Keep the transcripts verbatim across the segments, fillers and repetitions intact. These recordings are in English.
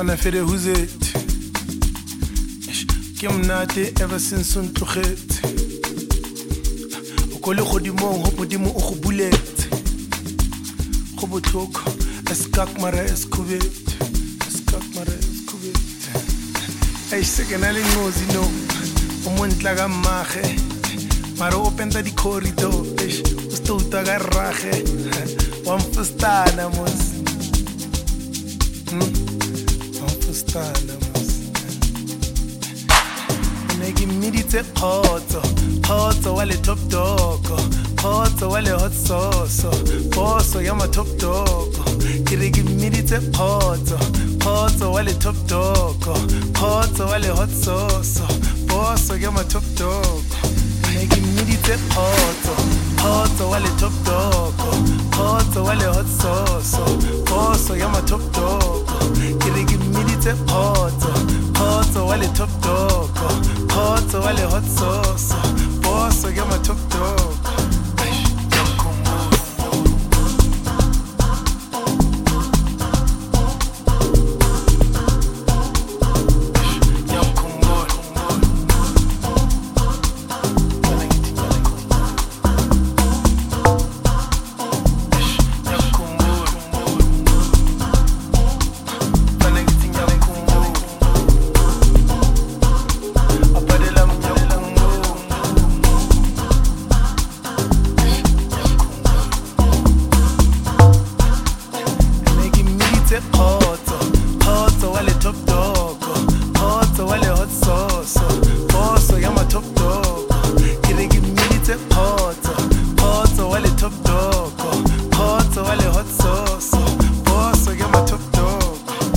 Sana fere who's it? Kim nate ever since on to hit. Okole khodimo hopodimo o go bullet. Go botlhoko eskak mara eskubet. Eskak mara eskubet. Ay sekena le ngozi no. Umontla ka mage. Maro openta di corridor. Usto utaga rage. Wan fustana mos. Wan fustana mos. Negi midite khoto. Khoto wale top dog. Khoto wale hot sauce. Boso yama top dog. Kirigi midite khoto. Khoto wale top dog. Khoto wale hot sauce. Boso yama top dog. Negi midite khoto. Khoto wale top dog. Khoto wale hot sauce. Boso yama top dog. Kirigi midite khoto. Khoto wale top dog. Khoto wale hot sauce. Boso yama top dog. Khoto, khoto wale top dog. Khoto wale hot sauce. Boso yama top dog. Kirigi milite khoto. Khoto wale top dog. Khoto wale hot sauce. Boso yama top dog.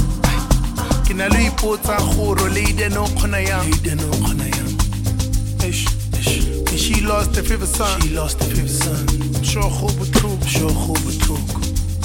Kinalu ipota khoro leide no khona yang. Leide no khona yang. Ish, ish. She lost the fifth son. She lost the fifth son. Sure khobu truk, sure khobu truk.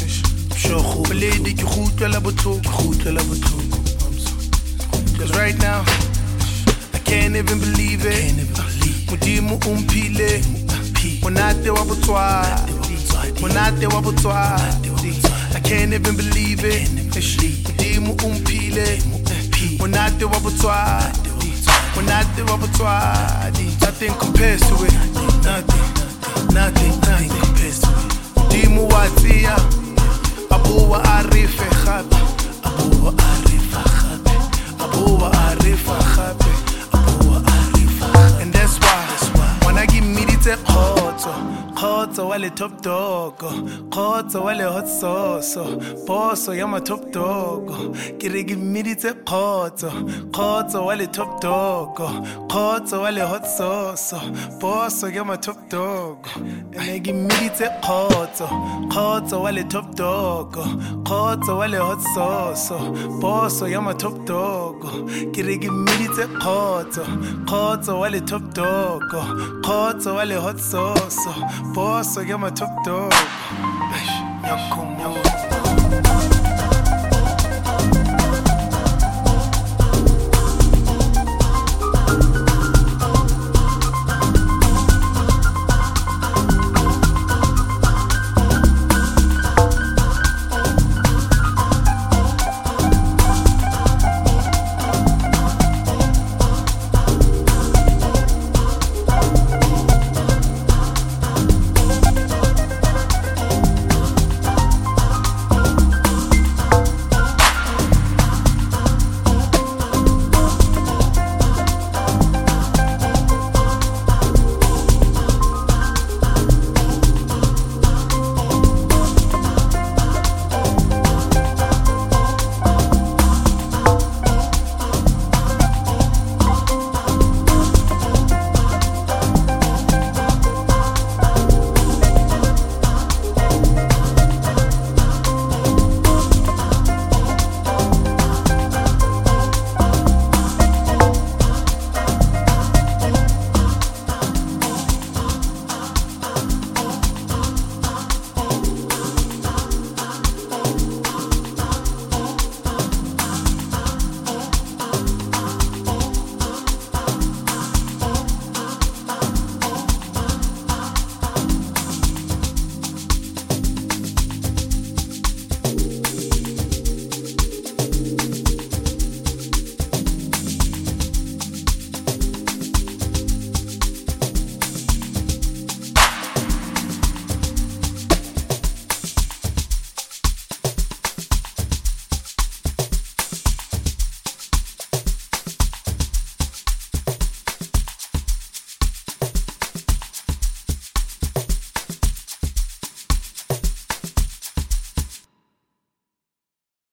Lady, you goed wel hebben troep, goed wel hebben troep. Cause right now, I can't even believe it. Mudimu umpile, monate wabutwa, monate wabutwa. I can't even believe it. Mudimu umpile, monate wabutwa, monate wabutwa. Nothing compares to it. Nothing, nothing, nothing compares to it. Mudimu watia. Abu Arifa Khabe, Abu Arifa Khabe, Abu Arifa Khabe, Abu Arifa Khabe. And that's why, that's why when I give me the khoto, khoto wale top dog, khoto wale hot sauce, boso yama top dog. Kiri give me the khoto, khoto wale top dog, khoto wale hot sauce, boso yama top dog. And I give me the khoto, khoto wale top dog. Khoto wale hot sauce. Boso yama top dog. Kirigi milite khoto. Khoto wale top dog. Khoto wale hot sauce. Boso yama top dog. Yakumo.